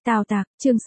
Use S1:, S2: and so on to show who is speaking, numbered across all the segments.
S1: Tào Tạc, chương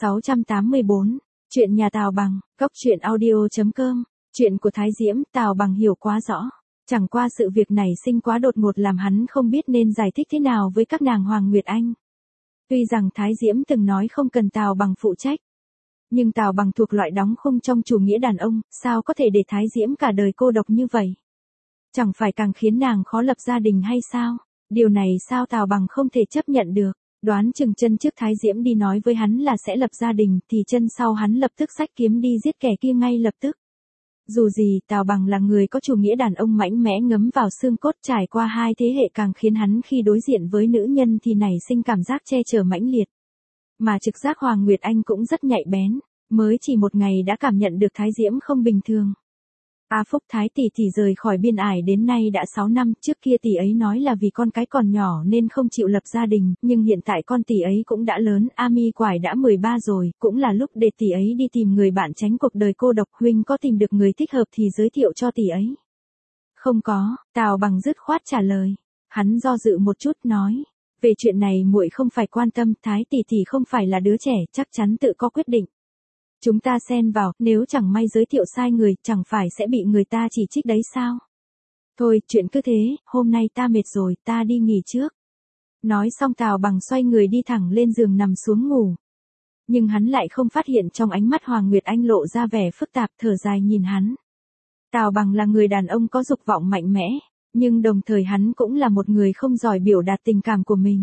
S1: 684, chuyện nhà Tào Bằng, góc truyện audio.com, chuyện của Thái Diễm, Tào Bằng hiểu quá rõ. Chẳng qua sự việc này sinh quá đột ngột làm hắn không biết nên giải thích thế nào với các nàng Hoàng Nguyệt Anh. Tuy rằng Thái Diễm từng nói không cần Tào Bằng phụ trách, nhưng Tào Bằng thuộc loại đóng khung trong chủ nghĩa đàn ông, sao có thể để Thái Diễm cả đời cô độc như vậy? Chẳng phải càng khiến nàng khó lập gia đình hay sao? Điều này sao Tào Bằng không thể chấp nhận được? Đoán chừng chân trước Thái Diễm đi nói với hắn là sẽ lập gia đình, thì chân sau hắn lập tức xách kiếm đi giết kẻ kia ngay lập tức. Dù gì, Tào Bằng là người có chủ nghĩa đàn ông mạnh mẽ ngấm vào xương cốt, trải qua hai thế hệ càng khiến hắn khi đối diện với nữ nhân thì nảy sinh cảm giác che chở mãnh liệt. Mà trực giác Hoàng Nguyệt Anh cũng rất nhạy bén, mới chỉ một ngày đã cảm nhận được Thái Diễm không bình thường. Phúc Thái tỷ tỷ rời khỏi Biên Ải đến nay đã 6 năm, trước kia tỷ ấy nói là vì con cái còn nhỏ nên không chịu lập gia đình, nhưng hiện tại con tỷ ấy cũng đã lớn, Mi Quải đã 13 rồi, cũng là lúc để tỷ ấy đi tìm người bạn tránh cuộc đời cô độc. Huynh có tìm được người thích hợp thì giới thiệu cho tỷ ấy. Không có, Tào Bằng dứt khoát trả lời. Hắn do dự một chút nói, về chuyện này muội không phải quan tâm, Thái tỷ tỷ không phải là đứa trẻ, chắc chắn tự có quyết định. Chúng ta xen vào, nếu chẳng may giới thiệu sai người, chẳng phải sẽ bị người ta chỉ trích đấy sao? Thôi, chuyện cứ thế, hôm nay ta mệt rồi, ta đi nghỉ trước. Nói xong Tào Bằng xoay người đi thẳng lên giường nằm xuống ngủ. Nhưng hắn lại không phát hiện trong ánh mắt Hoàng Nguyệt Anh lộ ra vẻ phức tạp, thở dài nhìn hắn. Tào Bằng là người đàn ông có dục vọng mạnh mẽ, nhưng đồng thời hắn cũng là một người không giỏi biểu đạt tình cảm của mình.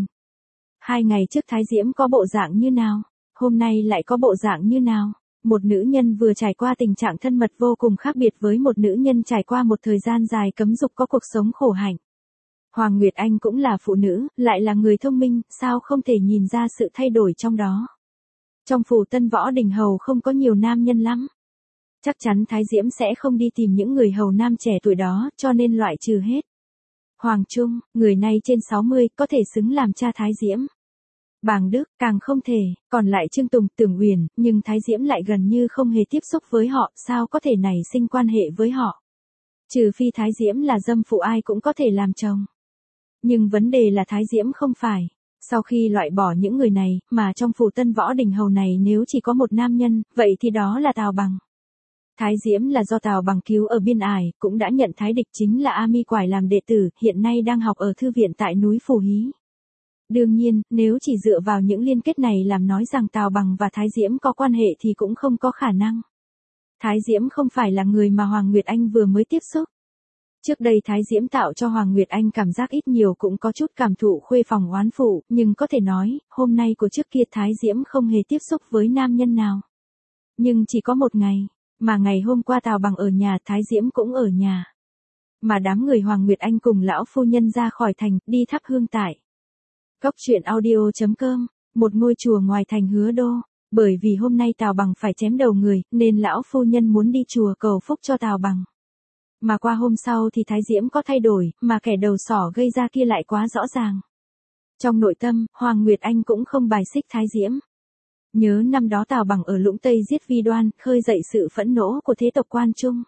S1: 2 ngày trước Thái Diễm có bộ dạng như nào? Hôm nay lại có bộ dạng như nào? Một nữ nhân vừa trải qua tình trạng thân mật vô cùng khác biệt với một nữ nhân trải qua một thời gian dài cấm dục có cuộc sống khổ hạnh. Hoàng Nguyệt Anh cũng là phụ nữ, lại là người thông minh, sao không thể nhìn ra sự thay đổi trong đó. Trong phủ Tân Võ Đình hầu không có nhiều nam nhân lắm. Chắc chắn Thái Diễm sẽ không đi tìm những người hầu nam trẻ tuổi đó, cho nên loại trừ hết. Hoàng Trung, người này trên 60, có thể xứng làm cha Thái Diễm. Bàng Đức, càng không thể, còn lại Trương Tùng, Tưởng Uyển, nhưng Thái Diễm lại gần như không hề tiếp xúc với họ, sao có thể nảy sinh quan hệ với họ. Trừ phi Thái Diễm là dâm phụ ai cũng có thể làm chồng. Nhưng vấn đề là Thái Diễm không phải. Sau khi loại bỏ những người này, mà trong phủ Tân Võ Đình hầu này nếu chỉ có một nam nhân, vậy thì đó là Tào Bằng. Thái Diễm là do Tào Bằng cứu ở Biên Ải, cũng đã nhận Thái Địch chính là Mi Quải làm đệ tử, hiện nay đang học ở thư viện tại núi Phù Hí. Đương nhiên, nếu chỉ dựa vào những liên kết này làm nói rằng Tào Bằng và Thái Diễm có quan hệ thì cũng không có khả năng. Thái Diễm không phải là người mà Hoàng Nguyệt Anh vừa mới tiếp xúc. Trước đây Thái Diễm tạo cho Hoàng Nguyệt Anh cảm giác ít nhiều cũng có chút cảm thụ khuê phòng oán phụ, nhưng có thể nói, hôm nay của trước kia Thái Diễm không hề tiếp xúc với nam nhân nào. Nhưng chỉ có một ngày, mà ngày hôm qua Tào Bằng ở nhà, Thái Diễm cũng ở nhà. Mà đám người Hoàng Nguyệt Anh cùng lão phu nhân ra khỏi thành, đi thắp hương tại góc truyện audio.com, một ngôi chùa ngoài thành Hứa Đô. Bởi vì hôm nay Tào Bằng phải chém đầu người, nên lão phu nhân muốn đi chùa cầu phúc cho Tào Bằng. Mà qua hôm sau thì Thái Diễm có thay đổi, mà kẻ đầu sỏ gây ra kia lại quá rõ ràng. Trong nội tâm, Hoàng Nguyệt Anh cũng không bài xích Thái Diễm. Nhớ năm đó Tào Bằng ở Lũng Tây giết Vi Đoan, khơi dậy sự phẫn nộ của thế tộc Quan Trung.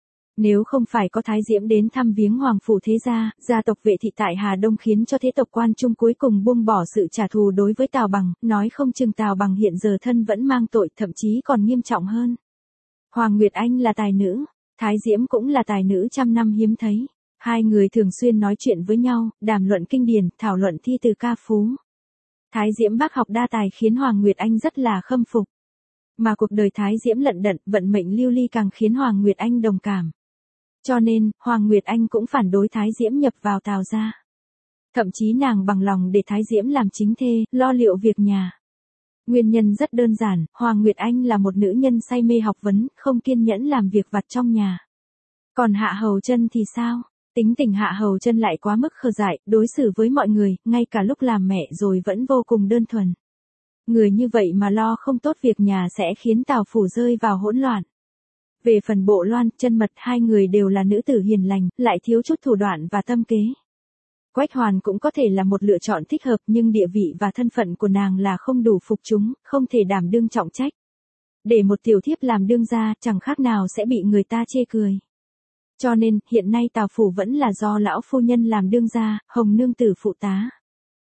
S1: Nếu không phải có Thái Diễm đến thăm viếng Hoàng phủ thế gia, gia tộc Vệ thị tại Hà Đông khiến cho thế tộc Quan Trung cuối cùng buông bỏ sự trả thù đối với Tào Bằng, nói không chừng Tào Bằng hiện giờ thân vẫn mang tội, thậm chí còn nghiêm trọng hơn. Hoàng Nguyệt Anh là tài nữ, Thái Diễm cũng là tài nữ trăm năm hiếm thấy. Hai người thường xuyên nói chuyện với nhau, đàm luận kinh điển, thảo luận thi từ ca phú. Thái Diễm bác học đa tài khiến Hoàng Nguyệt Anh rất là khâm phục. Mà cuộc đời Thái Diễm lận đận, vận mệnh lưu ly càng khiến Hoàng Nguyệt Anh đồng cảm. Cho nên, Hoàng Nguyệt Anh cũng phản đối Thái Diễm nhập vào Tào gia. Thậm chí nàng bằng lòng để Thái Diễm làm chính thê, lo liệu việc nhà. Nguyên nhân rất đơn giản, Hoàng Nguyệt Anh là một nữ nhân say mê học vấn, không kiên nhẫn làm việc vặt trong nhà. Còn Hạ Hầu Chân thì sao? Tính tình Hạ Hầu Chân lại quá mức khờ dại, đối xử với mọi người, ngay cả lúc làm mẹ rồi vẫn vô cùng đơn thuần. Người như vậy mà lo không tốt việc nhà sẽ khiến Tào phủ rơi vào hỗn loạn. Về phần Bộ Loan, Chân Mật, hai người đều là nữ tử hiền lành, lại thiếu chút thủ đoạn và tâm kế. Quách Hoàn cũng có thể là một lựa chọn thích hợp, nhưng địa vị và thân phận của nàng là không đủ phục chúng, không thể đảm đương trọng trách. Để một tiểu thiếp làm đương gia, chẳng khác nào sẽ bị người ta chê cười. Cho nên, hiện nay Tào phủ vẫn là do lão phu nhân làm đương gia, Hồng nương tử phụ tá.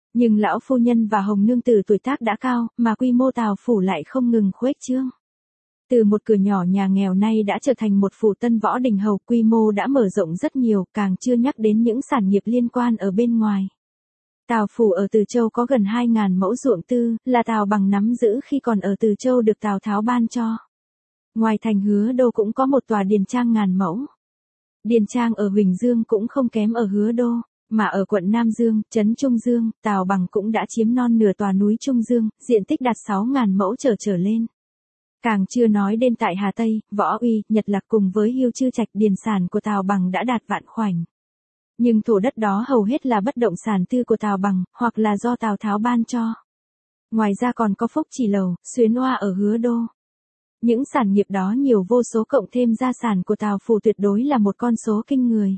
S1: Nhưng lão phu nhân và Hồng nương tử tuổi tác đã cao, mà quy mô Tào phủ lại không ngừng khuếch trương. Từ một cửa nhỏ nhà nghèo nay đã trở thành một phủ tân võ đình hầu, quy mô đã mở rộng rất nhiều, càng chưa nhắc đến những sản nghiệp liên quan ở bên ngoài. Tào phủ ở Từ Châu có gần 2.000 mẫu ruộng tư, là Tào Bằng nắm giữ khi còn ở Từ Châu được Tào Tháo ban cho. Ngoài thành Hứa Đô cũng có một tòa điền trang ngàn mẫu. Điền trang ở Huỳnh Dương cũng không kém ở Hứa Đô, mà ở quận Nam Dương, trấn Trung Dương, Tào Bằng cũng đã chiếm non nửa tòa núi Trung Dương, diện tích đạt 6.000 mẫu trở lên. Càng chưa nói đến tại Hà Tây, Võ Uy, Nhật Lạc cùng với Hiêu Chư Trạch, điền sản của Tào Bằng đã đạt vạn khoảnh. Nhưng thổ đất đó hầu hết là bất động sản tư của Tào Bằng, hoặc là do Tào Tháo ban cho. Ngoài ra còn có Phúc Chỉ Lầu, Xuyến Oa ở Hứa Đô. Những sản nghiệp đó nhiều vô số cộng thêm gia sản của Tào phủ tuyệt đối là một con số kinh người.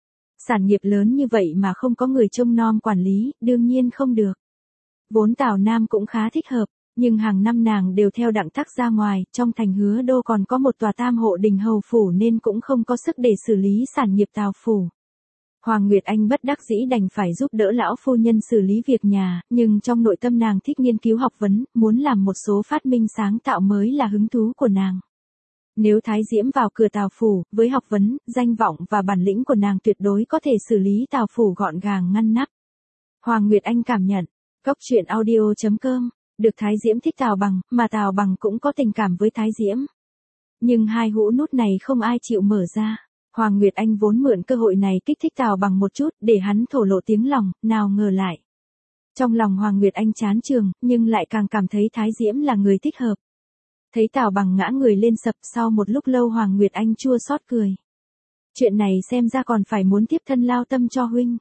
S1: Sản nghiệp lớn như vậy mà không có người trông nom quản lý, đương nhiên không được. Vốn Tào Nam cũng khá thích hợp, nhưng hàng năm nàng đều theo đặng thắc ra ngoài, trong thành Hứa Đô còn có một tòa tam hộ đình hầu phủ nên cũng không có sức để xử lý sản nghiệp Tào phủ. Hoàng Nguyệt Anh bất đắc dĩ đành phải giúp đỡ lão phu nhân xử lý việc nhà, nhưng trong nội tâm nàng thích nghiên cứu học vấn, muốn làm một số phát minh sáng tạo mới là hứng thú của nàng. Nếu Thái Diễm vào cửa Tào phủ, với học vấn, danh vọng và bản lĩnh của nàng tuyệt đối có thể xử lý Tào phủ gọn gàng ngăn nắp. Hoàng Nguyệt Anh cảm nhận, Cốc truyện audio.com, được Thái Diễm thích Tào Bằng, mà Tào Bằng cũng có tình cảm với Thái Diễm. Nhưng hai hũ nút này không ai chịu mở ra. Hoàng Nguyệt Anh vốn mượn cơ hội này kích thích Tào Bằng một chút để hắn thổ lộ tiếng lòng, nào ngờ lại. Trong lòng Hoàng Nguyệt Anh chán chường, nhưng lại càng cảm thấy Thái Diễm là người thích hợp. Thấy Tào Bằng ngã người lên sập, sau một lúc lâu Hoàng Nguyệt Anh chua xót cười. Chuyện này xem ra còn phải muốn tiếp thân lao tâm cho huynh.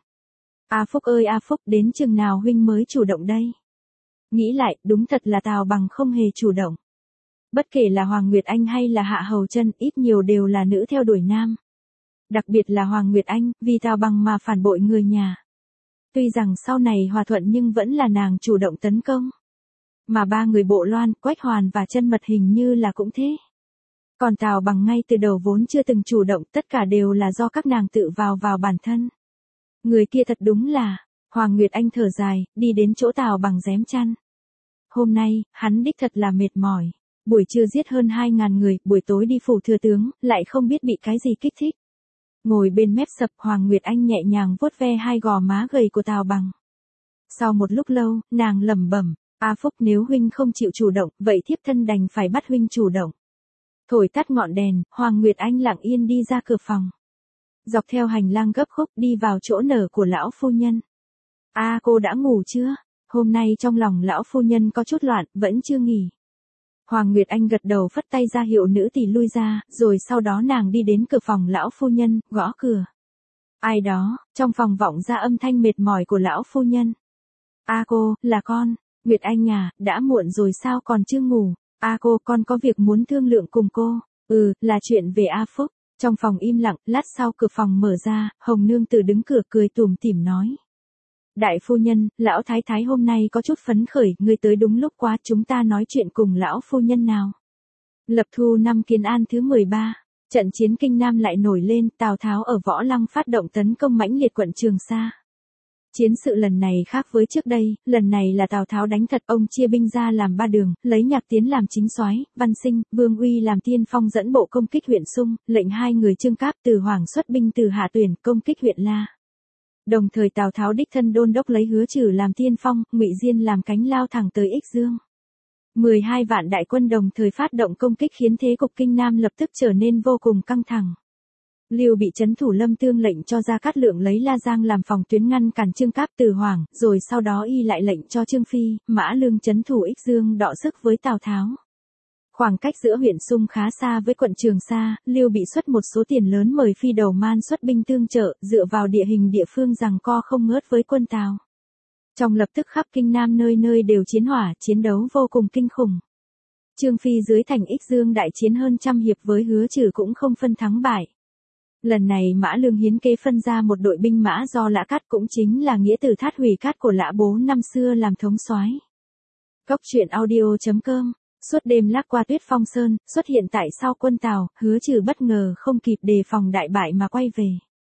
S1: A Phúc ơi A Phúc, đến chừng nào huynh mới chủ động đây? Nghĩ lại, đúng thật là Tào Bằng không hề chủ động. Bất kể là Hoàng Nguyệt Anh hay là Hạ Hầu Chân, ít nhiều đều là nữ theo đuổi nam. Đặc biệt là Hoàng Nguyệt Anh, vì Tào Bằng mà phản bội người nhà. Tuy rằng sau này hòa thuận nhưng vẫn là nàng chủ động tấn công. Mà ba người Bộ Loan, Quách Hoàn và Chân Mật hình như là cũng thế. Còn Tào Bằng ngay từ đầu vốn chưa từng chủ động, tất cả đều là do các nàng tự vào bản thân. Người kia thật đúng là, Hoàng Nguyệt Anh thở dài, đi đến chỗ Tào Bằng rém chăn. Hôm nay, hắn đích thật là mệt mỏi. Buổi trưa giết hơn 2.000 người, buổi tối đi phủ thừa tướng, lại không biết bị cái gì kích thích. Ngồi bên mép sập, Hoàng Nguyệt Anh nhẹ nhàng vuốt ve hai gò má gầy của Tào Bằng. Sau một lúc lâu, nàng lẩm bẩm, A Phúc, nếu huynh không chịu chủ động, vậy thiếp thân đành phải bắt huynh chủ động. Thổi tắt ngọn đèn, Hoàng Nguyệt Anh lặng yên đi ra cửa phòng. Dọc theo hành lang gấp khúc đi vào chỗ nở của lão phu nhân. A cô đã ngủ chưa? Hôm nay trong lòng lão phu nhân có chút loạn, vẫn chưa nghỉ. Hoàng Nguyệt Anh gật đầu phất tay ra hiệu nữ tỳ lui ra, rồi sau đó nàng đi đến cửa phòng lão phu nhân, gõ cửa. Ai đó, trong phòng vọng ra âm thanh mệt mỏi của lão phu nhân. A cô, là con. Nguyệt Anh à, đã muộn rồi sao còn chưa ngủ? A cô, con có việc muốn thương lượng cùng cô. Là chuyện về A Phúc. Trong phòng im lặng, lát sau cửa phòng mở ra, Hồng nương tử đứng cửa cười tủm tỉm nói. Đại phu nhân, lão thái thái hôm nay có chút phấn khởi, ngươi tới đúng lúc quá, chúng ta nói chuyện cùng lão phu nhân nào. Lập Thu năm Kiến An thứ 13, trận chiến Kinh Nam lại nổi lên, Tào Tháo ở Võ Lăng phát động tấn công mãnh liệt quận Trường Sa. Chiến sự lần này khác với trước đây, lần này là Tào Tháo đánh thật, ông chia binh ra làm 3 đường, lấy Nhạc Tiến làm chính soái, Văn Sinh, Vương Uy làm tiên phong dẫn bộ công kích huyện Sung, lệnh 2 người Trương Cáp từ Hoàng xuất binh từ Hạ Tuyển công kích huyện La. Đồng thời Tào Tháo đích thân đôn đốc lấy Hứa Trừ làm tiên phong, Ngụy Diên làm cánh lao thẳng tới Ích Dương. 12 vạn đại quân đồng thời phát động công kích khiến thế cục Kinh Nam lập tức trở nên vô cùng căng thẳng. Lưu Bị trấn thủ Lâm Tương lệnh cho Gia Cát Lượng lấy La Giang làm phòng tuyến ngăn cản Trương Cáp từ Hoàng, rồi sau đó y lại lệnh cho Trương Phi, Mã Lương trấn thủ Ích Dương đọ sức với Tào Tháo. Khoảng cách giữa huyện Sung khá xa với quận Trường Sa, Lưu Bị xuất một số tiền lớn mời Phi Đầu Man xuất binh tương trợ, dựa vào địa hình địa phương giằng co không ngớt với quân Tào. Trong lập tức khắp Kinh Nam nơi nơi đều chiến hỏa, chiến đấu vô cùng kinh khủng. Trương Phi dưới thành Ích Dương đại chiến hơn trăm hiệp với Hứa Trừ cũng không phân thắng bại. Lần này Mã Lương hiến kế phân ra một đội binh mã do Lã Cát, cũng chính là nghĩa tử Thát Hủy Cát của Lã Bố năm xưa làm thống soái. Cốc truyện audio.com. Suốt đêm lắc qua Tuyết Phong Sơn, xuất hiện tại sau quân Tào, Hứa Trừ bất ngờ không kịp đề phòng đại bại mà quay về.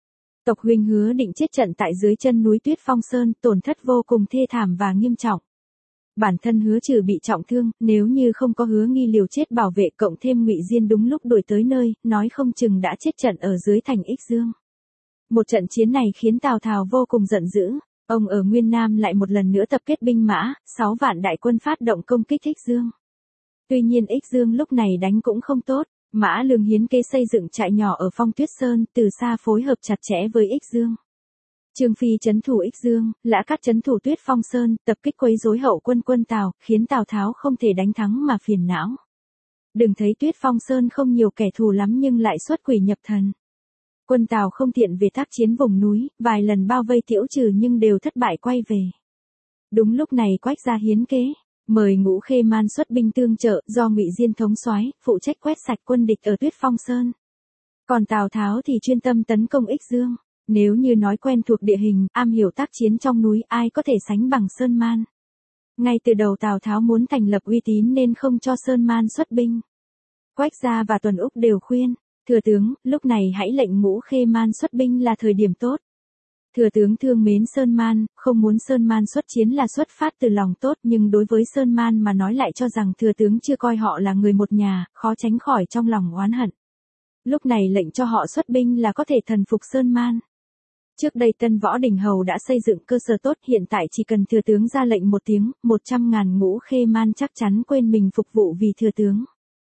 S1: Tộc huynh Hứa Định chết trận tại dưới chân núi Tuyết Phong Sơn, tổn thất vô cùng thê thảm và nghiêm trọng. Bản thân Hứa Trừ bị trọng thương, nếu như không có Hứa Nghi liều chết bảo vệ cộng thêm Ngụy Diên đúng lúc đuổi tới nơi, nói không chừng đã chết trận ở dưới thành Ích Dương. Một trận chiến này khiến Tào Tháo vô cùng giận dữ. Ông ở Nguyên Nam lại một lần nữa tập kết binh mã, 6 vạn đại quân phát động công kích Ích Dương. Tuy nhiên Ích Dương lúc này đánh cũng không tốt, Mã Lương hiến kế xây dựng trại nhỏ ở Phong Tuyết Sơn, từ xa phối hợp chặt chẽ với Ích Dương. Trương Phi trấn thủ Ích Dương, Lã Cát trấn thủ Tuyết Phong Sơn, tập kích quấy rối hậu quân Tào, khiến Tào Tháo không thể đánh thắng mà phiền não. Đừng thấy Tuyết Phong Sơn không nhiều kẻ thù lắm nhưng lại xuất quỷ nhập thần. Quân Tào không tiện về tác chiến vùng núi, vài lần bao vây Tiễu Trừ nhưng đều thất bại quay về. Đúng lúc này Quách gia hiến kế, mời Ngũ Khê Man xuất binh tương trợ, do Ngụy Diên thống soái, phụ trách quét sạch quân địch ở Tuyết Phong Sơn. Còn Tào Tháo thì chuyên tâm tấn công Ích Dương. Nếu như nói quen thuộc địa hình, am hiểu tác chiến trong núi, ai có thể sánh bằng Sơn Man. Ngay từ đầu Tào Tháo muốn thành lập uy tín nên không cho Sơn Man xuất binh. Quách gia và Tuần Úc đều khuyên, thừa tướng, lúc này hãy lệnh Ngũ Khê Man xuất binh là thời điểm tốt. Thừa tướng thương mến Sơn Man, không muốn Sơn Man xuất chiến là xuất phát từ lòng tốt, nhưng đối với Sơn Man mà nói lại cho rằng thừa tướng chưa coi họ là người một nhà, khó tránh khỏi trong lòng oán hận. Lúc này lệnh cho họ xuất binh là có thể thần phục Sơn Man. Trước đây Tân Võ Đình Hầu đã xây dựng cơ sở tốt, hiện tại chỉ cần thừa tướng ra lệnh một tiếng, 100.000 Ngũ Khê Man chắc chắn quên mình phục vụ vì thừa tướng.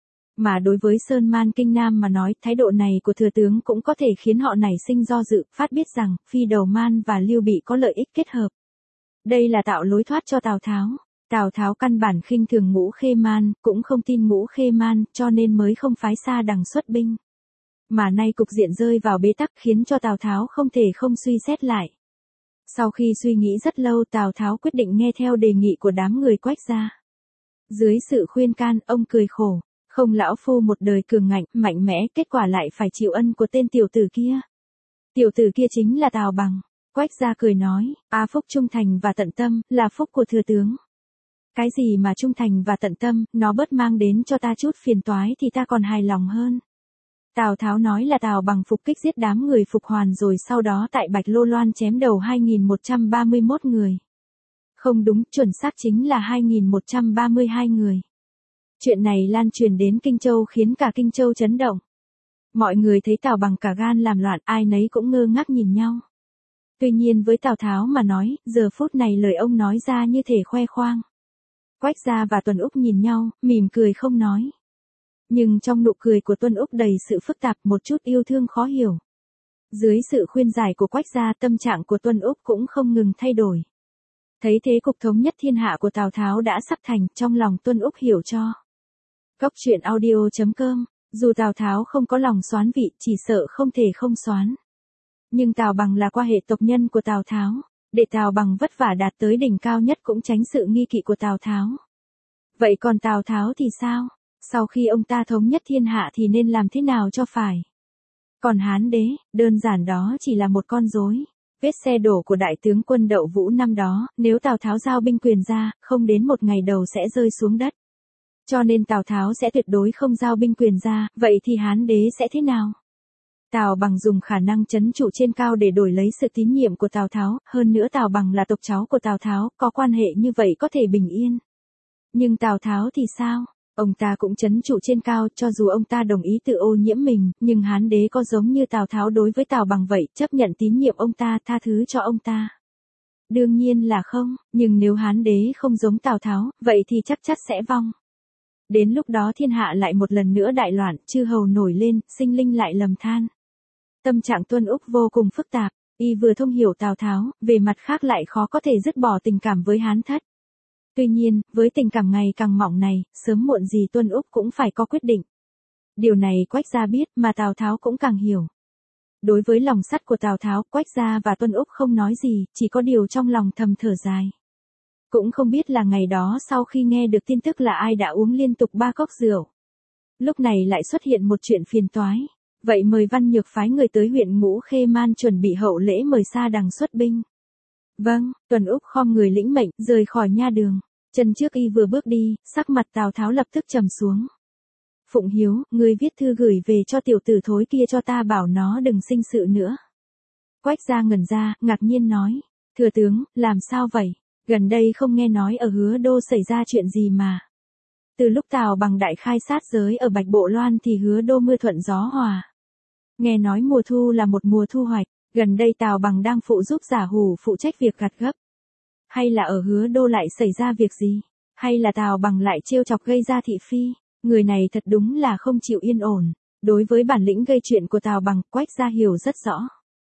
S1: Mà đối với Sơn Man Kinh Nam mà nói, thái độ này của thừa tướng cũng có thể khiến họ nảy sinh do dự, phát biết rằng, Phi Đầu Man và Lưu Bị có lợi ích kết hợp. Đây là tạo lối thoát cho Tào Tháo. Tào Tháo căn bản khinh thường Ngũ Khê Man, cũng không tin Ngũ Khê Man, cho nên mới không phái Sa Đằng xuất binh. Mà nay cục diện rơi vào bế tắc khiến cho Tào Tháo không thể không suy xét lại. Sau khi suy nghĩ rất lâu, Tào Tháo quyết định nghe theo đề nghị của đám người Quách gia. Dưới sự khuyên can, ông cười khổ. Không, lão phu một đời cường ngạnh, mạnh mẽ, kết quả lại phải chịu ân của tên tiểu tử kia. Tiểu tử kia chính là Tào Bằng. Quách gia cười nói, phúc trung thành và tận tâm, là phúc của thừa tướng. Cái gì mà trung thành và tận tâm, nó bớt mang đến cho ta chút phiền toái thì ta còn hài lòng hơn. Tào Tháo nói là Tào Bằng phục kích giết đám người Phục Hoàn rồi sau đó tại Bạch Lô Loan chém đầu 2131 người. Không đúng, chuẩn xác chính là 2132 người. Chuyện này lan truyền đến Kinh Châu khiến cả Kinh Châu chấn động. Mọi người thấy Tào Bằng cả gan làm loạn, ai nấy cũng ngơ ngác nhìn nhau. Tuy nhiên với Tào Tháo mà nói, giờ phút này lời ông nói ra như thể khoe khoang. Quách gia và Tuần Úc nhìn nhau, mỉm cười không nói. Nhưng trong nụ cười của Tuân Úc đầy sự phức tạp, một chút yêu thương khó hiểu. Dưới sự khuyên giải của Quách gia, tâm trạng của Tuân Úc cũng không ngừng thay đổi. Thấy thế cục thống nhất thiên hạ của Tào Tháo đã sắp thành, trong lòng Tuân Úc hiểu cho. Cốc truyện audio.com, dù Tào Tháo không có lòng xoán vị, chỉ sợ không thể không xoán. Nhưng Tào Bằng là qua hệ tộc nhân của Tào Tháo, để Tào Bằng vất vả đạt tới đỉnh cao nhất cũng tránh sự nghi kỵ của Tào Tháo. Vậy còn Tào Tháo thì sao? Sau khi ông ta thống nhất thiên hạ thì nên làm thế nào cho phải? Còn Hán đế, đơn giản đó chỉ là một con rối. Vết xe đổ của đại tướng quân Đậu Vũ năm đó, nếu Tào Tháo giao binh quyền ra, không đến một ngày đầu sẽ rơi xuống đất. Cho nên Tào Tháo sẽ tuyệt đối không giao binh quyền ra, vậy thì Hán đế sẽ thế nào? Tào Bằng dùng khả năng trấn trụ trên cao để đổi lấy sự tín nhiệm của Tào Tháo, hơn nữa Tào Bằng là tộc cháu của Tào Tháo, có quan hệ như vậy có thể bình yên. Nhưng Tào Tháo thì sao? Ông ta cũng trấn trụ trên cao, cho dù ông ta đồng ý tự ô nhiễm mình, nhưng Hán đế có giống như Tào Tháo đối với Tào Bằng vậy, chấp nhận tín nhiệm ông ta, tha thứ cho ông ta? Đương nhiên là không, nhưng nếu Hán đế không giống Tào Tháo, vậy thì chắc chắn sẽ vong. Đến lúc đó thiên hạ lại một lần nữa đại loạn, chư hầu nổi lên, sinh linh lại lầm than. Tâm trạng Tuân Úc vô cùng phức tạp, y vừa thông hiểu Tào Tháo, về mặt khác lại khó có thể dứt bỏ tình cảm với Hán thất. Tuy nhiên, với tình cảm ngày càng mỏng này, sớm muộn gì Tuân Úc cũng phải có quyết định. Điều này Quách gia biết, mà Tào Tháo cũng càng hiểu. Đối với lòng sắt của Tào Tháo, Quách gia và Tuân Úc không nói gì, chỉ có điều trong lòng thầm thở dài. Cũng không biết là ngày đó sau khi nghe được tin tức là ai đã uống liên tục 3 cốc rượu. Lúc này lại xuất hiện một chuyện phiền toái. Vậy mời Văn Nhược phái người tới huyện Ngũ Khê Man chuẩn bị hậu lễ mời Sa Đằng xuất binh. Vâng, Tuần Úc khom người lĩnh mệnh, rời khỏi nha đường. Chân trước y vừa bước đi, sắc mặt Tào Tháo lập tức trầm xuống. Phụng Hiếu, ngươi viết thư gửi về cho tiểu tử thối kia cho ta bảo nó đừng sinh sự nữa. Quách gia ngẩn ra, ngạc nhiên nói. Thừa tướng, làm sao vậy? Gần đây không nghe nói ở Hứa Đô xảy ra chuyện gì mà. Từ lúc Tào Bằng đại khai sát giới ở Bạch Bộ Loan thì Hứa Đô mưa thuận gió hòa. Nghe nói mùa thu là một mùa thu hoạch, gần đây Tào Bằng đang phụ giúp Giả Hủ phụ trách việc gặt gấp. Hay là ở Hứa Đô lại xảy ra việc gì? Hay là Tào Bằng lại trêu chọc gây ra thị phi? Người này thật đúng là không chịu yên ổn. Đối với bản lĩnh gây chuyện của Tào Bằng, Quách gia hiểu rất rõ.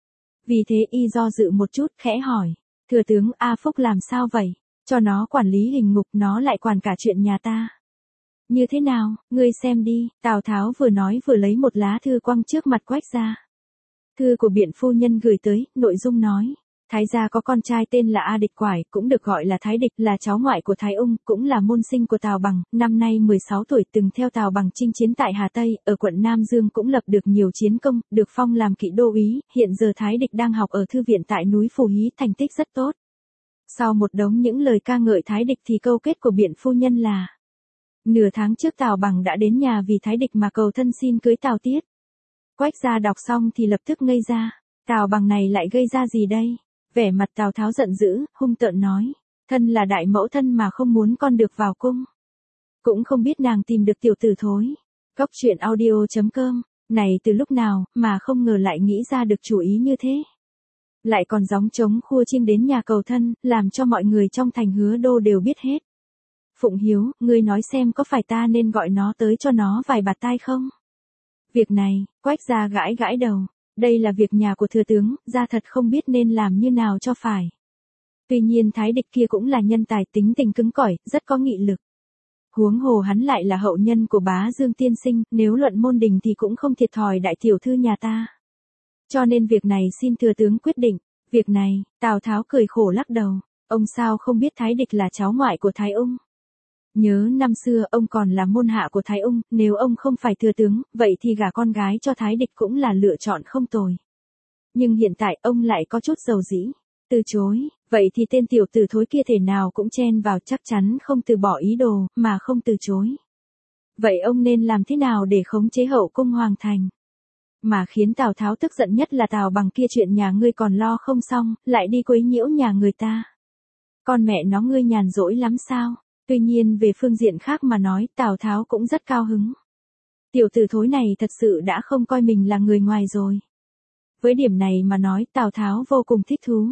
S1: Vì thế y do dự một chút, khẽ hỏi. Thừa tướng, A Phúc làm sao vậy? Cho nó quản lý hình ngục, nó lại quản cả chuyện nhà ta. Như thế nào, ngươi xem đi. Tào Tháo vừa nói vừa lấy một lá thư quăng trước mặt Quách gia. Thư của Biện phu nhân gửi tới, nội dung nói. Thái gia có con trai tên là A Địch Quải, cũng được gọi là Thái Địch, là cháu ngoại của Thái Ung, cũng là môn sinh của Tào Bằng, năm nay 16 tuổi, từng theo Tào Bằng chinh chiến tại Hà Tây, ở quận Nam Dương cũng lập được nhiều chiến công, được phong làm kỵ đô úy, hiện giờ Thái Địch đang học ở thư viện tại núi Phù Hí, thành tích rất tốt. Sau một đống những lời ca ngợi Thái Địch thì câu kết của Biện phu nhân là: nửa tháng trước Tào Bằng đã đến nhà vì Thái Địch mà cầu thân xin cưới Tào Tiết. Quách gia đọc xong thì lập tức ngây ra, Tào Bằng này lại gây ra gì đây? Vẻ mặt Tào Tháo giận dữ, hung tợn nói, thân là đại mẫu thân mà không muốn con được vào cung. Cũng không biết nàng tìm được tiểu tử thối. Cốc truyện audio.com, này từ lúc nào mà không ngờ lại nghĩ ra được chủ ý như thế. Lại còn gióng trống khua chiêng đến nhà cầu thân, làm cho mọi người trong thành Hứa Đô đều biết hết. Phụng Hiếu, ngươi nói xem có phải ta nên gọi nó tới cho nó vài bạt tai không? Việc này, Quách gia gãi gãi đầu. Đây là việc nhà của thừa tướng, gia thật không biết nên làm như nào cho phải. Tuy nhiên Thái Địch kia cũng là nhân tài, tính tình cứng cỏi, rất có nghị lực. Huống hồ hắn lại là hậu nhân của Bá Dương tiên sinh, nếu luận môn đình thì cũng không thiệt thòi đại tiểu thư nhà ta. Cho nên việc này xin thừa tướng quyết định. Việc này, Tào Tháo cười khổ lắc đầu. Ông sao không biết Thái Địch là cháu ngoại của Thái Ung? Nhớ năm xưa ông còn là môn hạ của Thái Ung, nếu ông không phải thừa tướng, vậy thì gả con gái cho Thái Địch cũng là lựa chọn không tồi. Nhưng hiện tại ông lại có chút dầu dĩ, từ chối, vậy thì tên tiểu tử thối kia thể nào cũng chen vào, chắc chắn không từ bỏ ý đồ, mà không từ chối. Vậy ông nên làm thế nào để khống chế hậu cung hoàng thành? Mà khiến Tào Tháo tức giận nhất là Tào Bằng kia chuyện nhà ngươi còn lo không xong, lại đi quấy nhiễu nhà người ta. Con mẹ nó ngươi nhàn rỗi lắm sao? Tuy nhiên về phương diện khác mà nói, Tào Tháo cũng rất cao hứng. Tiểu tử thối này thật sự đã không coi mình là người ngoài rồi. Với điểm này mà nói, Tào Tháo vô cùng thích thú.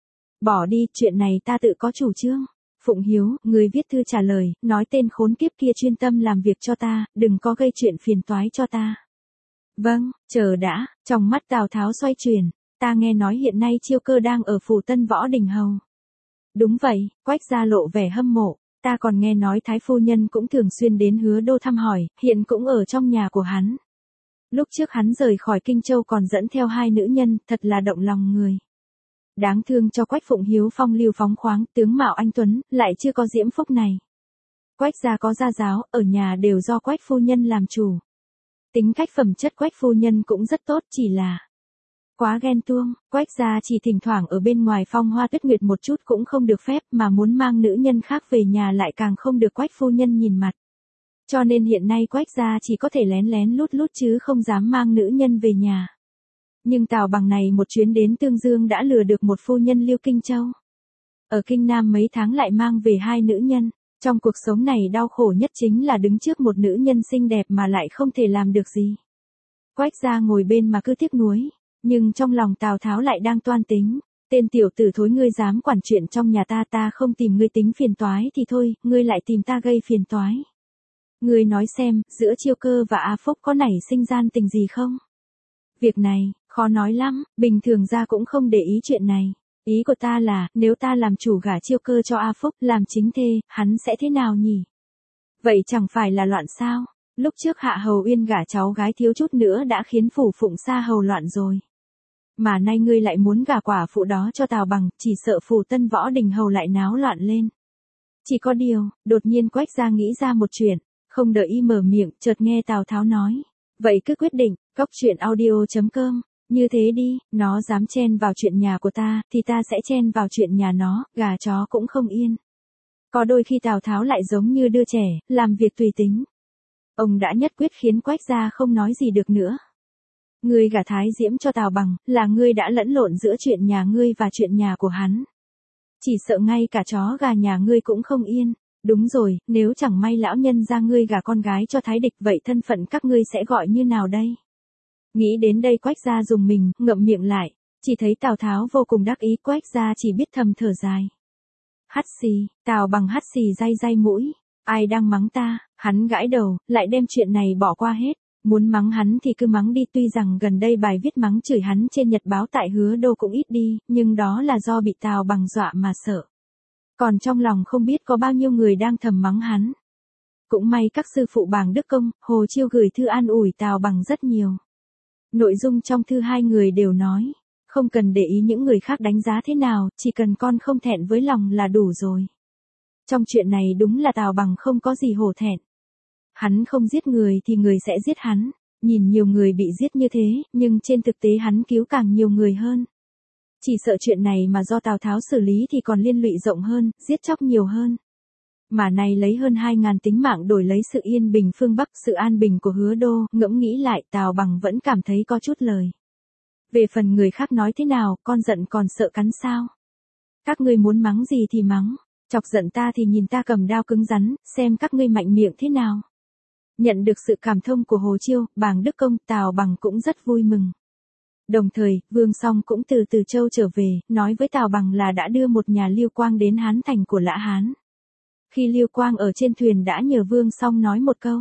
S1: Bỏ đi, chuyện này ta tự có chủ trương. Phụng Hiếu, người viết thư trả lời, nói tên khốn kiếp kia chuyên tâm làm việc cho ta, đừng có gây chuyện phiền toái cho ta. Vâng, chờ đã, trong mắt Tào Tháo xoay chuyển, ta nghe nói hiện nay Chiêu Cơ đang ở phủ Tân Võ Đình hầu. Đúng vậy, Quách gia lộ vẻ hâm mộ. Ta còn nghe nói Thái phu nhân cũng thường xuyên đến Hứa Đô thăm hỏi, hiện cũng ở trong nhà của hắn. Lúc trước hắn rời khỏi Kinh Châu còn dẫn theo 2 nữ nhân, thật là động lòng người. Đáng thương cho Quách Phụng Hiếu phong lưu phóng khoáng, tướng mạo anh tuấn, lại chưa có diễm phúc này. Quách gia có gia giáo, ở nhà đều do Quách phu nhân làm chủ. Tính cách phẩm chất Quách phu nhân cũng rất tốt, chỉ là quá ghen tuông. Quách gia chỉ thỉnh thoảng ở bên ngoài phong hoa tuyết nguyệt một chút cũng không được phép, mà muốn mang nữ nhân khác về nhà lại càng không được Quách phu nhân nhìn mặt. Cho nên hiện nay Quách gia chỉ có thể lén lén lút lút chứ không dám mang nữ nhân về nhà. Nhưng Tào Bằng này một chuyến đến Tương Dương đã lừa được một phu nhân Liêu Kinh Châu. Ở Kinh Nam mấy tháng lại mang về 2 nữ nhân. Trong cuộc sống này đau khổ nhất chính là đứng trước một nữ nhân xinh đẹp mà lại không thể làm được gì. Quách gia ngồi bên mà cứ tiếc nuối. Nhưng trong lòng Tào Tháo lại đang toan tính, tên tiểu tử thối ngươi dám quản chuyện trong nhà ta, ta không tìm ngươi tính phiền toái thì thôi, ngươi lại tìm ta gây phiền toái. Ngươi nói xem, giữa Chiêu Cơ và A Phúc có nảy sinh gian tình gì không? Việc này, khó nói lắm, bình thường ra cũng không để ý chuyện này. Ý của ta là, nếu ta làm chủ gả Chiêu Cơ cho A Phúc làm chính thê, hắn sẽ thế nào nhỉ? Vậy chẳng phải là loạn sao? Lúc trước Hạ Hầu Uyên gả cháu gái thiếu chút nữa đã khiến phủ Phụng Sa Hầu loạn rồi. Mà nay ngươi lại muốn gả quả phụ đó cho Tào Bằng, chỉ sợ phủ Tân Võ Đình hầu lại náo loạn lên. Chỉ có điều, đột nhiên Quách gia nghĩ ra một chuyện, không đợi y mở miệng, chợt nghe Tào Tháo nói. Vậy cứ quyết định, cốc truyện audio.com, như thế đi, nó dám chen vào chuyện nhà của ta, thì ta sẽ chen vào chuyện nhà nó, gà chó cũng không yên. Có đôi khi Tào Tháo lại giống như đứa trẻ, làm việc tùy tính. Ông đã nhất quyết khiến Quách gia không nói gì được nữa. Ngươi gả Thái Diễm cho Tào Bằng, là ngươi đã lẫn lộn giữa chuyện nhà ngươi và chuyện nhà của hắn. Chỉ sợ ngay cả chó gà nhà ngươi cũng không yên. Đúng rồi, nếu chẳng may lão nhân ra ngươi gả con gái cho Thái địch, vậy thân phận các ngươi sẽ gọi như nào đây? Nghĩ đến đây Quách gia dùng mình, ngậm miệng lại, chỉ thấy Tào Tháo vô cùng đắc ý, Quách gia chỉ biết thầm thở dài. Hắt xì, Tào Bằng hắt xì day mũi, ai đang mắng ta, hắn gãi đầu, lại đem chuyện này bỏ qua hết. Muốn mắng hắn thì cứ mắng đi, tuy rằng gần đây bài viết mắng chửi hắn trên nhật báo tại Hứa Đô cũng ít đi, nhưng đó là do bị Tào Bằng dọa mà sợ. Còn trong lòng không biết có bao nhiêu người đang thầm mắng hắn. Cũng may các sư phụ Bàng Đức Công, Hồ Chiêu gửi thư an ủi Tào Bằng rất nhiều. Nội dung trong thư hai người đều nói, không cần để ý những người khác đánh giá thế nào, chỉ cần con không thẹn với lòng là đủ rồi. Trong chuyện này đúng là Tào Bằng không có gì hổ thẹn. Hắn không giết người thì người sẽ giết hắn, nhìn nhiều người bị giết như thế, nhưng trên thực tế hắn cứu càng nhiều người hơn. Chỉ sợ chuyện này mà do Tào Tháo xử lý thì còn liên lụy rộng hơn, giết chóc nhiều hơn. Mà này lấy hơn 2.000 tính mạng đổi lấy sự yên bình phương Bắc, sự an bình của Hứa Đô, ngẫm nghĩ lại Tào Bằng vẫn cảm thấy có chút lời. Về phần người khác nói thế nào, con giận còn sợ cắn sao? Các ngươi muốn mắng gì thì mắng, chọc giận ta thì nhìn ta cầm đao cứng rắn, xem các ngươi mạnh miệng thế nào. Nhận được sự cảm thông của Hồ Chiêu, Bàng Đức Công, Tào Bằng cũng rất vui mừng. Đồng thời, Vương Song cũng từ Từ Châu trở về, nói với Tào Bằng là đã đưa một nhà Liêu Quang đến Hán Thành của Lã Hán. Khi Liêu Quang ở trên thuyền đã nhờ Vương Song nói một câu.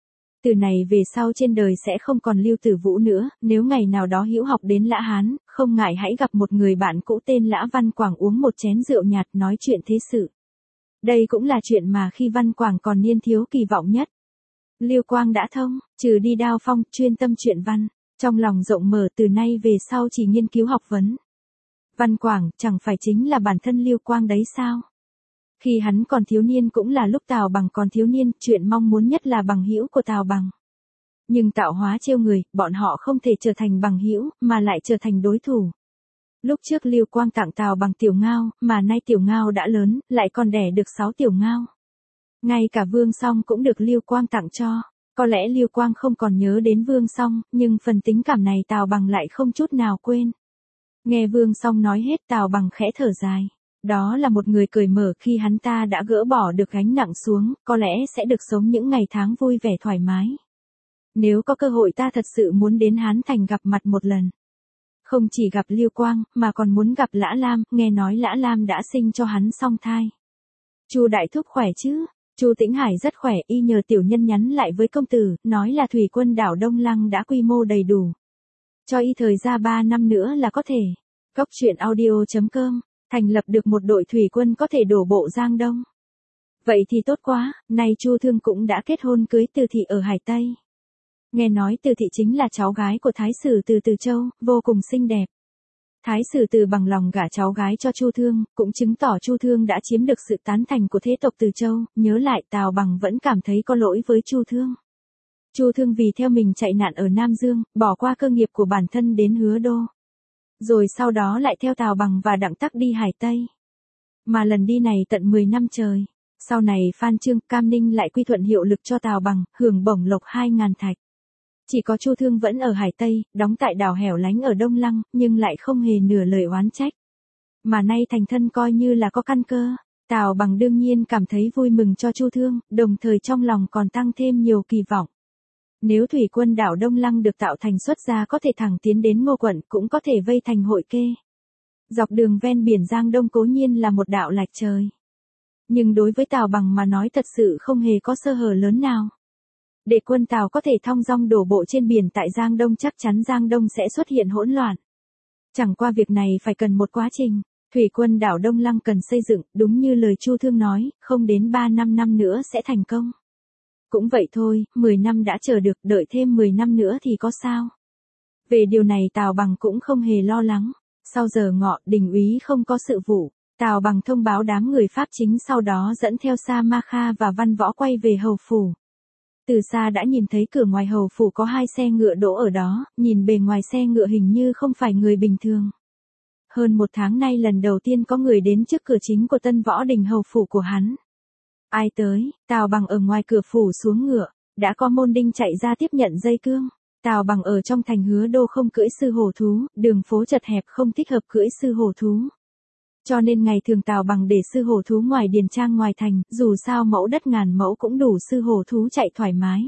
S1: Từ này về sau trên đời sẽ không còn Lưu Tử Vũ nữa, nếu ngày nào đó hữu học đến Lã Hán, không ngại hãy gặp một người bạn cũ tên Lã Văn Quảng uống một chén rượu nhạt nói chuyện thế sự. Đây cũng là chuyện mà khi Văn Quảng còn niên thiếu kỳ vọng nhất. Liêu Quang đã thông, trừ đi đao phong, chuyên tâm chuyện văn, trong lòng rộng mở, từ nay về sau chỉ nghiên cứu học vấn. Văn Quảng chẳng phải chính là bản thân Liêu Quang đấy sao? Khi hắn còn thiếu niên cũng là lúc Tào Bằng còn thiếu niên, chuyện mong muốn nhất là bằng hữu của Tào Bằng. Nhưng tạo hóa trêu người, bọn họ không thể trở thành bằng hữu, mà lại trở thành đối thủ. Lúc trước Liêu Quang tặng Tào Bằng Tiểu Ngao, mà nay Tiểu Ngao đã lớn, lại còn đẻ được 6 Tiểu Ngao. Ngay cả Vương Song cũng được Liêu Quang tặng cho. Có lẽ Liêu Quang không còn nhớ đến Vương Song, nhưng phần tình cảm này Tào Bằng lại không chút nào quên. Nghe Vương Song nói hết, Tào Bằng khẽ thở dài. Đó là một người cởi mở, khi hắn ta đã gỡ bỏ được gánh nặng xuống, có lẽ sẽ được sống những ngày tháng vui vẻ thoải mái. Nếu có cơ hội ta thật sự muốn đến Hán Thành gặp mặt một lần. Không chỉ gặp Liêu Quang, mà còn muốn gặp Lã Lam, nghe nói Lã Lam đã sinh cho hắn song thai. Chu đại thúc khỏe chứ? Chu Tĩnh Hải rất khỏe, y nhờ tiểu nhân nhắn lại với công tử, nói là thủy quân đảo Đông Lăng đã quy mô đầy đủ. Cho y thời gian 3 năm nữa là có thể. Góc truyện audio.com, thành lập được một đội thủy quân có thể đổ bộ Giang Đông. Vậy thì tốt quá, nay Chu Thương cũng đã kết hôn cưới Từ Thị ở Hải Tây. Nghe nói Từ Thị chính là cháu gái của Thái Sử Từ Từ Châu, vô cùng xinh đẹp. Thái Sử Từ bằng lòng gả cháu gái cho Chu Thương, cũng chứng tỏ Chu Thương đã chiếm được sự tán thành của thế tộc Từ Châu, nhớ lại Tào Bằng vẫn cảm thấy có lỗi với Chu Thương. Chu Thương vì theo mình chạy nạn ở Nam Dương, bỏ qua cơ nghiệp của bản thân đến Hứa Đô. Rồi sau đó lại theo Tào Bằng và Đặng Tắc đi Hải Tây. Mà lần đi này tận 10 năm trời. Sau này Phan Chương, Cam Ninh lại quy thuận hiệu lực cho Tào Bằng, hưởng bổng lộc 2.000 thạch. Chỉ có Chu Thương vẫn ở Hải Tây, đóng tại đảo hẻo lánh ở Đông Lăng, nhưng lại không hề nửa lời oán trách. Mà nay thành thân coi như là có căn cơ. Tào Bằng đương nhiên cảm thấy vui mừng cho Chu Thương, đồng thời trong lòng còn tăng thêm nhiều kỳ vọng. Nếu thủy quân đảo Đông Lăng được tạo thành xuất ra có thể thẳng tiến đến Ngô Quận, cũng có thể vây thành Hội Kê. Dọc đường ven biển Giang Đông cố nhiên là một đạo lạch trời. Nhưng đối với Tào Bằng mà nói thật sự không hề có sơ hở lớn nào. Để quân Tào có thể thong dong đổ bộ trên biển tại Giang Đông, chắc chắn Giang Đông sẽ xuất hiện hỗn loạn. Chẳng qua việc này phải cần một quá trình. Thủy quân đảo Đông Lăng cần xây dựng, đúng như lời Chu Thương nói, không đến 3-5 năm nữa sẽ thành công. Cũng vậy thôi, 10 năm đã chờ được, đợi thêm 10 năm nữa thì có sao. Về điều này Tào Bằng cũng không hề lo lắng. Sau giờ ngọ, đình úy không có sự vụ. Tào Bằng thông báo đám người Pháp chính, sau đó dẫn theo Sa Ma Kha và Văn Võ quay về hầu phủ. Từ xa đã nhìn thấy cửa ngoài hầu phủ có 2 xe ngựa đỗ ở đó, nhìn bề ngoài xe ngựa hình như không phải người bình thường. Hơn 1 tháng nay lần đầu tiên có người đến trước cửa chính của Tân Võ Đình hầu phủ của hắn. Ai tới? Tào Bằng ở ngoài cửa phủ xuống ngựa, đã có môn đinh chạy ra tiếp nhận dây cương. Tào Bằng ở trong thành Hứa Đô không cưỡi sư hổ thú, đường phố chật hẹp không thích hợp cưỡi sư hổ thú. Cho nên ngày thường Tào Bằng để sư hổ thú ngoài điền trang ngoài thành, dù sao mẫu đất ngàn mẫu cũng đủ sư hổ thú chạy thoải mái.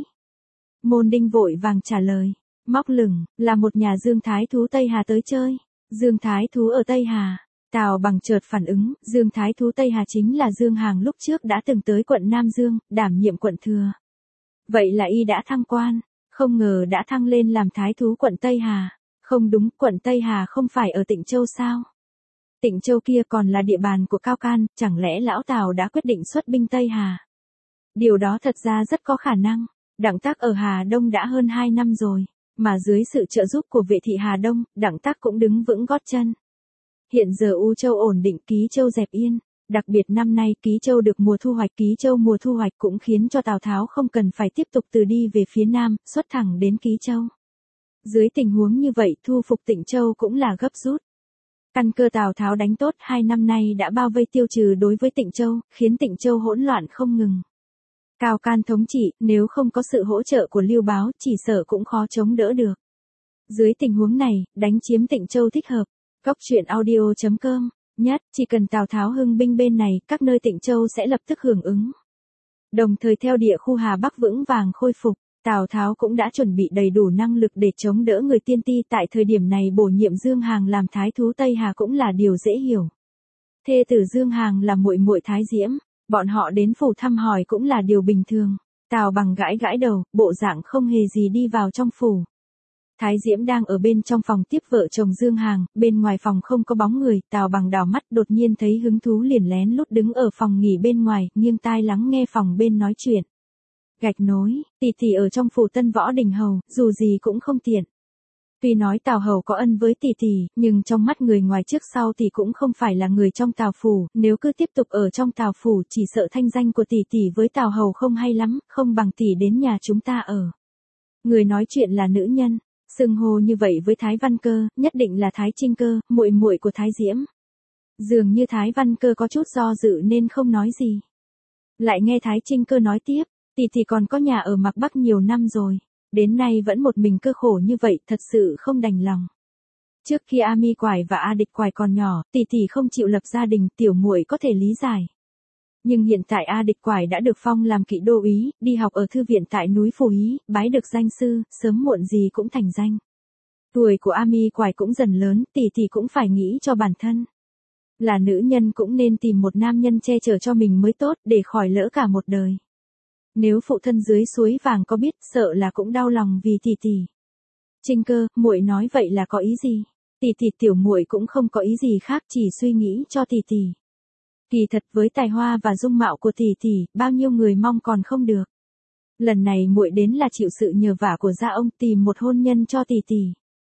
S1: Môn Đinh vội vàng trả lời, móc lửng, là một nhà Dương Thái Thú Tây Hà tới chơi. Dương Thái Thú ở Tây Hà. Tào Bằng chợt phản ứng, Dương Thái Thú Tây Hà chính là Dương Hàng lúc trước đã từng tới quận Nam Dương, đảm nhiệm quận thừa. Vậy là y đã thăng quan, không ngờ đã thăng lên làm Thái Thú quận Tây Hà. Không đúng, quận Tây Hà không phải ở Tịnh Châu sao? Tịnh Châu kia còn là địa bàn của Cao Can, chẳng lẽ lão Tào đã quyết định xuất binh Tây Hà? Điều đó thật ra rất có khả năng. Đặng Tác ở Hà Đông đã hơn 2 năm rồi, mà dưới sự trợ giúp của vệ thị Hà Đông, Đặng Tác cũng đứng vững gót chân. Hiện giờ U Châu ổn định, Ký Châu dẹp yên, đặc biệt năm nay Ký Châu được mùa thu hoạch, Ký Châu mùa thu hoạch cũng khiến cho Tào Tháo không cần phải tiếp tục từ đi về phía Nam, xuất thẳng đến Ký Châu. Dưới tình huống như vậy thu phục Tịnh Châu cũng là gấp rút. Căn cơ Tào Tháo đánh tốt 2 năm nay đã bao vây tiêu trừ đối với Tịnh Châu, khiến Tịnh Châu hỗn loạn không ngừng. Cao Can thống trị, nếu không có sự hỗ trợ của Lưu Báo, chỉ sợ cũng khó chống đỡ được. Dưới tình huống này, đánh chiếm Tịnh Châu thích hợp. Góc truyện audio.com, nhất, chỉ cần Tào Tháo hưng binh bên này, các nơi Tịnh Châu sẽ lập tức hưởng ứng. Đồng thời theo địa khu Hà Bắc vững vàng khôi phục, Tào Tháo cũng đã chuẩn bị đầy đủ năng lực để chống đỡ người tiên ti, tại thời điểm này bổ nhiệm Dương Hàng làm Thái Thú Tây Hà cũng là điều dễ hiểu. Thê tử Dương Hàng là muội muội Thái Diễm, bọn họ đến phủ thăm hỏi cũng là điều bình thường. Tào Bằng gãi gãi đầu, bộ dạng không hề gì đi vào trong phủ. Thái Diễm đang ở bên trong phòng tiếp vợ chồng Dương Hàng, bên ngoài phòng không có bóng người, Tào Bằng đảo mắt đột nhiên thấy hứng thú liền lén lút đứng ở phòng nghỉ bên ngoài, nghiêng tai lắng nghe phòng bên nói chuyện. Gạch nối, tỷ tỷ ở trong phủ Tân Võ Đình Hầu, dù gì cũng không tiện. Tuy nói Tào Hầu có ân với tỷ tỷ, nhưng trong mắt người ngoài trước sau thì cũng không phải là người trong Tào phủ, nếu cứ tiếp tục ở trong Tào phủ chỉ sợ thanh danh của tỷ tỷ với Tào Hầu không hay lắm, không bằng tỷ đến nhà chúng ta ở. Người nói chuyện là nữ nhân, xưng hô như vậy với Thái Văn Cơ, nhất định là Thái Trinh Cơ, muội muội của Thái Diễm. Dường như Thái Văn Cơ có chút do dự nên không nói gì. Lại nghe Thái Trinh Cơ nói tiếp, tỷ tỷ còn có nhà ở Mạc Bắc nhiều năm rồi, đến nay vẫn một mình cơ khổ như vậy, thật sự không đành lòng. Trước khi A Mi Quải và A Địch Quải còn nhỏ, tỷ tỷ không chịu lập gia đình, tiểu muội có thể lý giải. Nhưng hiện tại A Địch Quải đã được phong làm kỵ đô úy, đi học ở thư viện tại núi Phù Ý, bái được danh sư, sớm muộn gì cũng thành danh. Tuổi của A Mi Quải cũng dần lớn, tỷ tỷ cũng phải nghĩ cho bản thân. Là nữ nhân cũng nên tìm một nam nhân che chở cho mình mới tốt, để khỏi lỡ cả một đời. Nếu phụ thân dưới suối vàng có biết, sợ là cũng đau lòng vì tỷ tỷ. Trinh Cơ, muội nói vậy là có ý gì? Tỷ tỷ, tiểu muội cũng không có ý gì khác, chỉ suy nghĩ cho tỷ tỷ. Kỳ thật với tài hoa và dung mạo của tỷ tỷ, bao nhiêu người mong còn không được. Lần này muội đến là chịu sự nhờ vả của gia ông tìm một hôn nhân cho tỷ tỷ.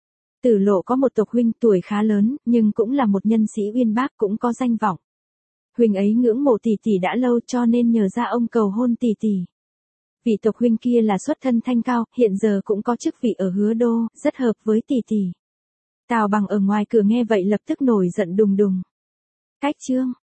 S1: Tử Lộ có một tộc huynh tuổi khá lớn, nhưng cũng là một nhân sĩ uyên bác, cũng có danh vọng. Huynh ấy ngưỡng mộ tỷ tỷ đã lâu cho nên nhờ gia ông cầu hôn tỷ tỷ. Vị tộc huynh kia là xuất thân thanh cao, hiện giờ cũng có chức vị ở Hứa Đô, rất hợp với tỷ tỷ. Tào Bằng ở ngoài cửa nghe vậy lập tức nổi giận đùng đùng. Cách chương